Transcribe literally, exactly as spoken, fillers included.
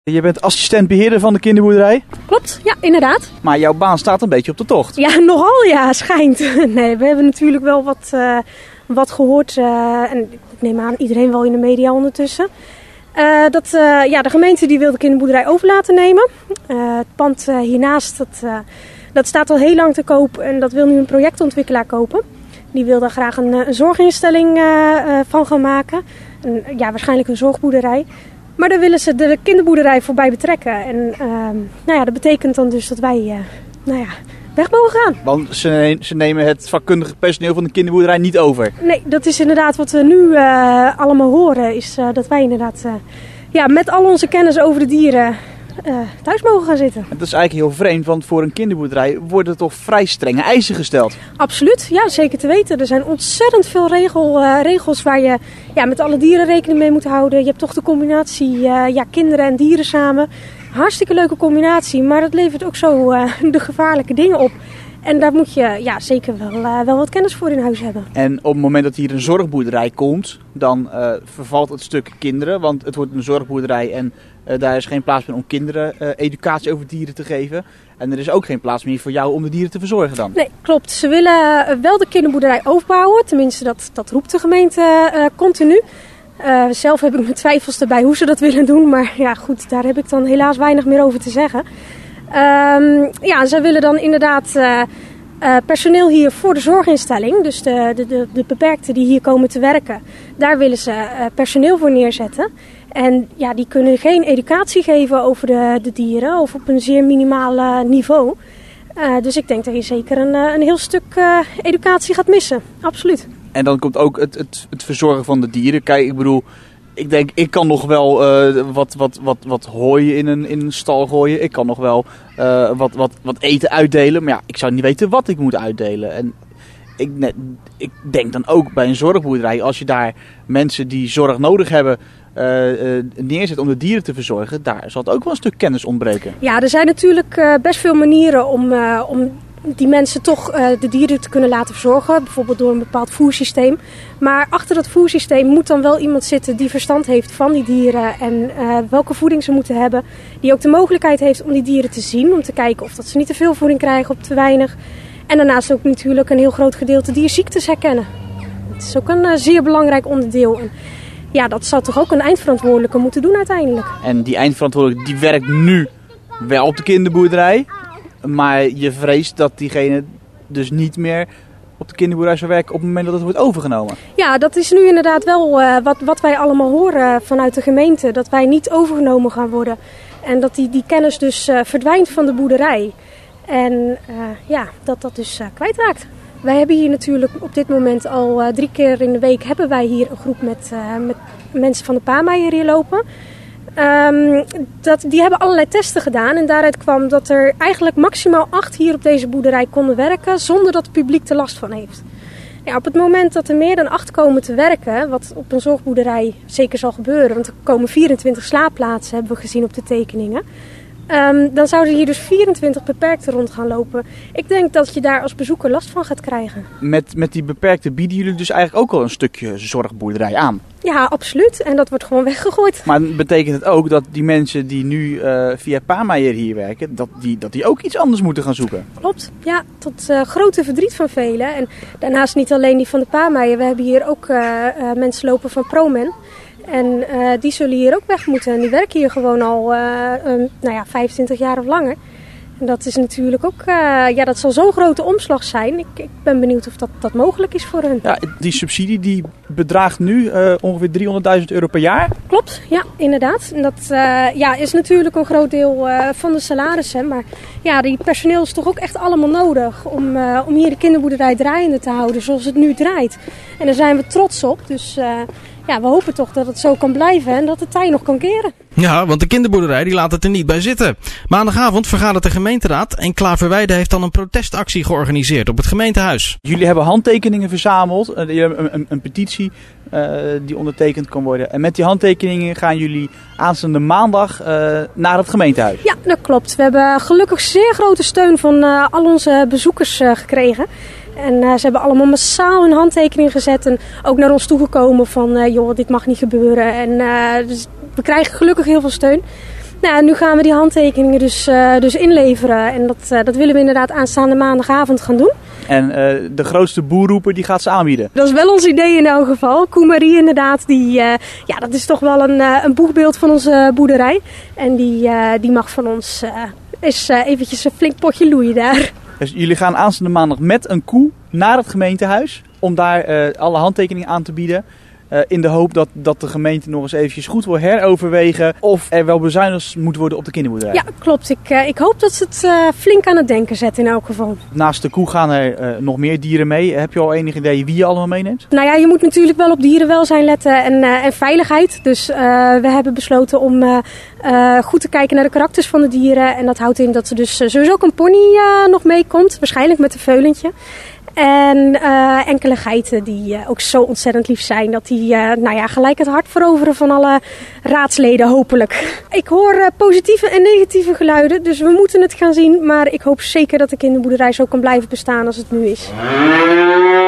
Je bent assistent-beheerder van de kinderboerderij? Klopt, ja, inderdaad. Maar jouw baan staat een beetje op de tocht. Ja, nogal ja, schijnt. Nee, we hebben natuurlijk wel wat, uh, wat gehoord. Uh, en ik neem aan iedereen wel in de media ondertussen. Uh, dat uh, ja, de gemeente die wil de kinderboerderij over laten nemen. Uh, het pand uh, hiernaast, dat, uh, dat staat al heel lang te koop en dat wil nu een projectontwikkelaar kopen. Die wil daar graag een, een zorginstelling uh, uh, van gaan maken. Een, ja, waarschijnlijk een zorgboerderij. Maar daar willen ze de kinderboerderij voorbij betrekken. En uh, nou ja, dat betekent dan dus dat wij uh, nou ja, weg mogen gaan. Want ze, ze nemen het vakkundige personeel van de kinderboerderij niet over? Nee, dat is inderdaad wat we nu uh, allemaal horen. Is uh, dat wij inderdaad uh, ja, met al onze kennis over de dieren uh, thuis mogen gaan zitten. Dat is eigenlijk heel vreemd, want voor een kinderboerderij worden toch vrij strenge eisen gesteld? Absoluut, ja, zeker te weten. Er zijn ontzettend veel regel, uh, regels waar je ja, met alle dieren rekening mee moet houden. Je hebt toch de combinatie uh, ja, kinderen en dieren samen. Hartstikke leuke combinatie, maar het levert ook zo uh, de gevaarlijke dingen op. En daar moet je ja, zeker wel, uh, wel wat kennis voor in huis hebben. En op het moment dat hier een zorgboerderij komt, dan uh, vervalt het stuk kinderen. Want het wordt een zorgboerderij en uh, daar is geen plaats meer om kinderen uh, educatie over dieren te geven. En er is ook geen plaats meer voor jou om de dieren te verzorgen dan. Nee, klopt. Ze willen uh, wel de kinderboerderij overbouwen. Tenminste, dat, dat roept de gemeente uh, continu. Uh, zelf heb ik mijn twijfels erbij hoe ze dat willen doen. Maar ja, goed, daar heb ik dan helaas weinig meer over te zeggen. Um, ja, zij willen dan inderdaad uh, uh, personeel hier voor de zorginstelling. Dus de, de, de, de beperkten die hier komen te werken. Daar willen ze uh, personeel voor neerzetten. En ja, die kunnen geen educatie geven over de, de dieren. Of op een zeer minimaal niveau. Uh, dus ik denk dat je zeker een, een heel stuk uh, educatie gaat missen. Absoluut. En dan komt ook het, het, het verzorgen van de dieren. Kijk, ik bedoel, ik denk, ik kan nog wel uh, wat, wat, wat, wat hooi in een, in een stal gooien. Ik kan nog wel uh, wat, wat, wat eten uitdelen. Maar ja, ik zou niet weten wat ik moet uitdelen. En ik, net, ik denk dan ook bij een zorgboerderij, als je daar mensen die zorg nodig hebben Uh, uh, neerzet om de dieren te verzorgen, daar zal het ook wel een stuk kennis ontbreken. Ja, er zijn natuurlijk uh, best veel manieren om, uh, om die mensen toch uh, de dieren te kunnen laten verzorgen. Bijvoorbeeld door een bepaald voersysteem. Maar achter dat voersysteem moet dan wel iemand zitten die verstand heeft van die dieren en uh, welke voeding ze moeten hebben. Die ook de mogelijkheid heeft om die dieren te zien, om te kijken of dat ze niet te veel voeding krijgen of te weinig. En daarnaast ook natuurlijk een heel groot gedeelte dierziektes herkennen. Het is ook een uh, zeer belangrijk onderdeel. En ja, dat zal toch ook een eindverantwoordelijke moeten doen uiteindelijk. En die eindverantwoordelijke die werkt nu wel op de kinderboerderij. Maar je vreest dat diegene dus niet meer op de kinderboerderij zou werken op het moment dat het wordt overgenomen. Ja, dat is nu inderdaad wel uh, wat, wat wij allemaal horen vanuit de gemeente. Dat wij niet overgenomen gaan worden. En dat die, die kennis dus uh, verdwijnt van de boerderij. En uh, ja, dat dat dus uh, kwijtraakt. Wij hebben hier natuurlijk op dit moment al uh, drie keer in de week hebben wij hier een groep met, uh, met mensen van de Paameijer hier lopen. Um, dat, die hebben allerlei testen gedaan en daaruit kwam dat er eigenlijk maximaal acht hier op deze boerderij konden werken zonder dat het publiek er last van heeft. Ja, op het moment dat er meer dan acht komen te werken, wat op een zorgboerderij zeker zal gebeuren, want er komen vierentwintig slaapplaatsen, hebben we gezien op de tekeningen. Um, dan zouden hier dus vierentwintig beperkten rond gaan lopen. Ik denk dat je daar als bezoeker last van gaat krijgen. Met, met die beperkten bieden jullie dus eigenlijk ook al een stukje zorgboerderij aan? Ja, absoluut. En dat wordt gewoon weggegooid. Maar betekent het ook dat die mensen die nu uh, via Paameijer hier werken, dat die, dat die ook iets anders moeten gaan zoeken? Klopt, ja. Tot uh, grote verdriet van velen. En daarnaast niet alleen die van de Paameijer. We hebben hier ook uh, uh, mensen lopen van ProMen. En uh, die zullen hier ook weg moeten. En die werken hier gewoon al uh, um, nou ja, vijfentwintig jaar of langer. En dat is natuurlijk ook, uh, ja, dat zal zo'n grote omslag zijn. Ik, ik ben benieuwd of dat, dat mogelijk is voor hen. Ja, die subsidie die bedraagt nu uh, ongeveer driehonderdduizend euro per jaar. Klopt, ja, inderdaad. En dat uh, ja, is natuurlijk een groot deel uh, van de salarissen. Maar ja, die personeel is toch ook echt allemaal nodig om, uh, om hier de kinderboerderij draaiende te houden zoals het nu draait. En daar zijn we trots op. Dus uh, ja, we hopen toch dat het zo kan blijven en dat het tij nog kan keren. Ja, want de kinderboerderij die laat het er niet bij zitten. Maandagavond vergadert de gemeenteraad en Klaverweide heeft dan een protestactie georganiseerd op het gemeentehuis. Jullie hebben handtekeningen verzameld, uh, jullie hebben een, een, een petitie uh, die ondertekend kan worden. En met die handtekeningen gaan jullie aanstaande maandag uh, naar het gemeentehuis. Ja, dat klopt. We hebben gelukkig zeer grote steun van uh, al onze bezoekers uh, gekregen. En uh, ze hebben allemaal massaal hun handtekening gezet en ook naar ons toegekomen van uh, joh, dit mag niet gebeuren. En uh, dus we krijgen gelukkig heel veel steun. Nou, nu gaan we die handtekeningen dus, uh, dus inleveren. En dat, uh, dat willen we inderdaad aanstaande maandagavond gaan doen. En uh, de grootste boerroeper die gaat ze aanbieden? Dat is wel ons idee in elk geval. Koen Marie inderdaad, die, uh, ja, dat is toch wel een, uh, een boegbeeld van onze boerderij. En die, uh, die mag van ons uh, eens uh, eventjes een flink potje loeien daar. Dus jullie gaan aanstaande maandag met een koe naar het gemeentehuis om daar uh, alle handtekeningen aan te bieden. Uh, in de hoop dat, dat de gemeente nog eens eventjes goed wil heroverwegen of er wel bezuinigd moet worden op de kinderboerderij. Ja, klopt. Ik, uh, ik hoop dat ze het uh, flink aan het denken zetten in elk geval. Naast de koe gaan er uh, nog meer dieren mee. Heb je al enig idee wie je allemaal meeneemt? Nou ja, je moet natuurlijk wel op dierenwelzijn letten en, uh, en veiligheid. Dus uh, we hebben besloten om uh, uh, goed te kijken naar de karakters van de dieren. En dat houdt in dat er dus uh, sowieso ook een pony uh, nog meekomt. Waarschijnlijk met een veulentje. En uh, enkele geiten die uh, ook zo ontzettend lief zijn dat die uh, nou ja, gelijk het hart veroveren van alle raadsleden hopelijk. Ik hoor uh, positieve en negatieve geluiden, dus we moeten het gaan zien. Maar ik hoop zeker dat de kinderboerderij zo kan blijven bestaan als het nu is.